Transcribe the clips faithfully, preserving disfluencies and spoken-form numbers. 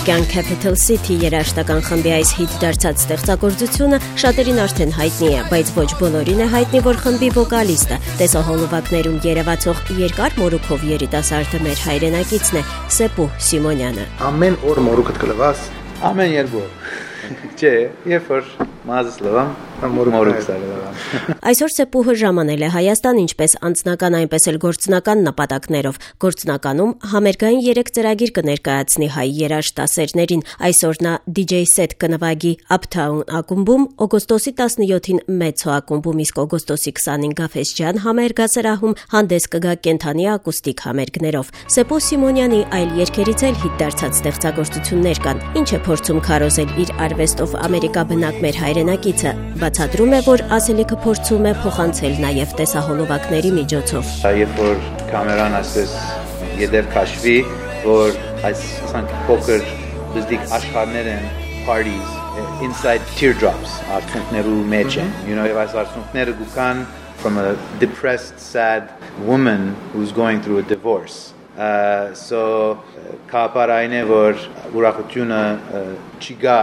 ամերիկյան Capital City երաժշտական խմբի այս հիթ դարձած ստեղծագործությունը շատերին արդեն հայտնի է, բայց ոչ բոլորին է հայտնի, որ խմբի վոկալիստը, տեսահոլովակներում երևացող երկար մորուքով երիտասարդը մեր հայրենակիցն է Սեպու Սիմոնյանը։ Ամեն օր մորուքդ կլվաս, ամեն երկու օր։ Չէ, երբ որ մազս լվամ, մորուքս լվամ։ Այսօր Սեպուհը ժամանել է Հայաստան ինչպես անձնական, այնպես էլ գործնական նպատակներով։ Գործնականում համերգային երեք ծրագիր կներկայացնի հայ երաժշտասերներին։ Այսօր նա դի ջեյ սեթ կնվագի Uptown ակումբում, օգոստոսի տասնյոթին Մեծո ակումբում, իսկ օգոստոսի քսանին Գաֆեսճեան համերգասրահում հանդես կգա կենթանի ակուստիկ համերգներով։ Սեպու Սիմոնյանի այլ երգերից էլ հիթ դարձած ստեղծագործություններ կան, ինչ է փորձում քարոզել իր արվեստով Ամերիկա բնակ մեր հայրենակիցը, բացատրում է, որ ասելիքը փորձում է փոխանցել նաև տեսահոլովակների միջոցով։ Երբ որ կամերան այսպես յետև քաշվի, որ այս ասենք փոքր բզդիկ աշխարհներ են, parties, inside teardrops, արցունքներու մեջ են, you know, այս արցունքները գուքան from a depressed, sad woman who's going through a divorce. Uh, so կապարային է, որ ուրախությունը չի գա,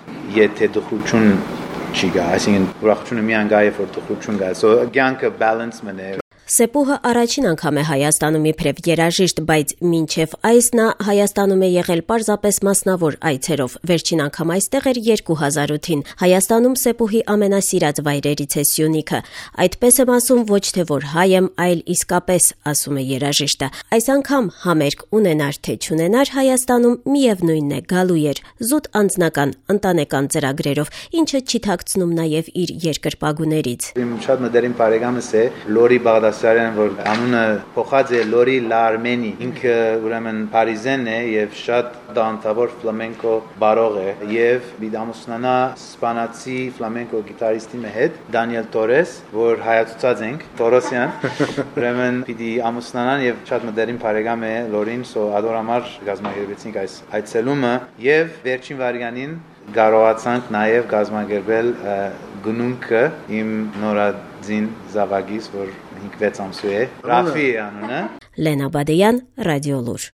եթե դխություն չի գա, այսինքն ուրախությունը միան գա, երբ որ դխություն գա, so կյանքը balance մն է։ Սեպուհը առաջին անգամ է Հայաստանում իբրև երաժիշտ, բայց մինչև այս նա Հայաստանում է եղել պարզապես մասնավոր այցերով։ Վերջին անգամ այստեղ էր երկու հազար ութին։ Հայաստանում Սեպուհի ամենասիրած վայրերից է Սյունիքը։ Այդպես եմ ասում ոչ թե որ հայ եմ, այլ իսկապես, ասում է երաժիշտը։ Այս անգամ համերգ ունենար թե չունենար Հայաստանում միևնույնն է գալու էր զուտ անձնական, ընտանեկան ծրագրերով, ինչը չի թաքցնում նաև իր երկրպագուներից։ Իմ շատ մտերիմ բարեկամս է Լորի Բաղդասարյան, որ անունը փոխած է Լորի Լարմենի, ինքը ուրեմն Փարիզեն է եւ շատ դանդավոր ֆլամենկո բարող է եւ բիդամուսնանա սպանացի ֆլամենկո գիտարիստի հետ Դանիել Տորես, որ հայացած ենք Տորոսյան, ուրեմն պիտի ամուսնանան եւ շատ մտերիմ բարեկամ է Լորին, so ադորամար գազմագերբեցինք այս այցելումը եւ վերջին վարյանին կարողացանք նաև գազմագերբել գնունքը իմ նորածին զավակից, որ հինգ վեց ամսու է, Ռաֆի անունը։ Լենա Բադեյան, Ռադիոլուր։